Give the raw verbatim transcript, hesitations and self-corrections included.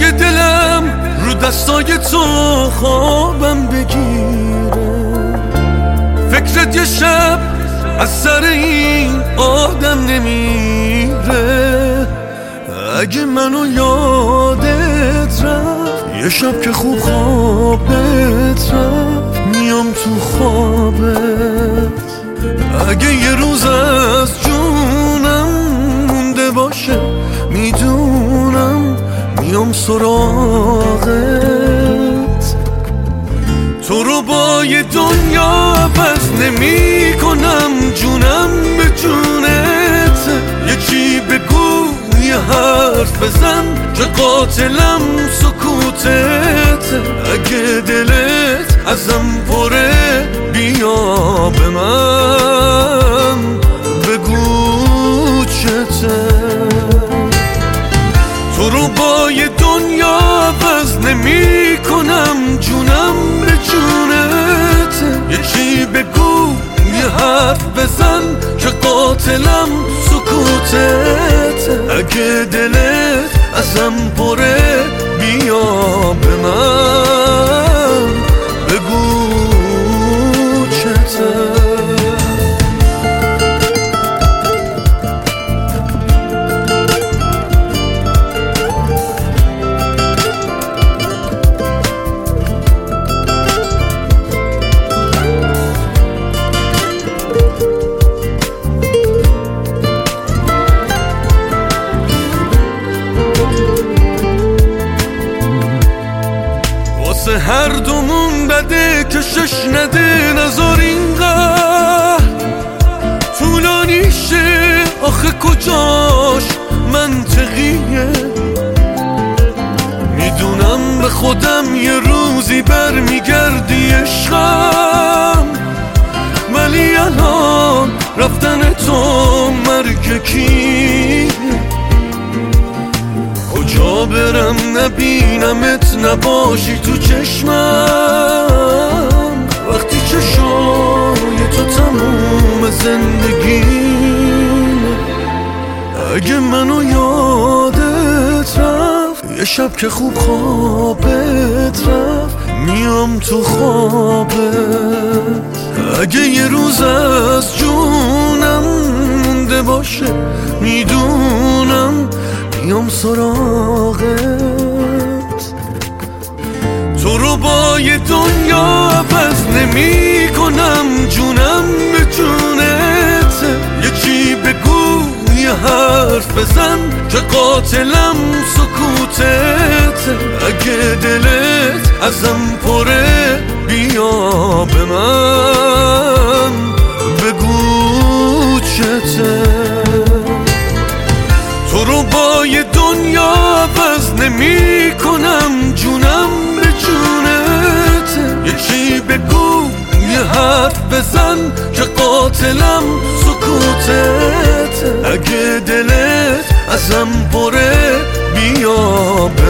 اگه دلم رو دستای تو خوابم بگیره، فکرت یه شب از سر این آدم نمیره. اگه منو یادت رفت یه شب که خوب خوابت رفت، میام تو خوابت. اگه یه روز از جونم مونده باشه، میدونم میام سراغت. تو رو با یه دنیا عوض نمی کنم، جونم به جونت. یه چی بگو یه حرف بزن، که قاتلم سکوتت. اگه دلت ازم پره بیا به من بگو چته. تو رو با یه دنیا عوض نمی کنم، جونم به جونت. یه چی بگو یه حرف بزن، که قاتلم سکوتت. اگه دلت ازم پره بیا به من بگو چته. هر دومون بده کشش نده، نزار اینقدر طولانی شه. آخه کجاش منطقیه؟ میدونم به خودم یه روزی برمیگردی عشقم، ولی الان رفتن تو مرگ کیه؟ کجا برم نبینمت نباشی تو چشمم، وقتی چشای تو تموم زندگیم. اگه منو یادت رفت یه شب که خوب خوابت رفت، میام تو خوابت. اگه یه روز از جونم مونده باشه، میدونم میام سراغت. تو رو با یه دنیا عوض نمی کنم، جونم به جونت. یه چی بگو یه حرف بزن، که قاتلم سکوتت. اگه دلت ازم پره بیا به من بگو چته. تو رو با یه دنیا عوض نمی کنم، جونم به جونت. یه چی بگو یه حرف بزن، که قاتلم سکوتت. اگه دلت ازم پره بیا به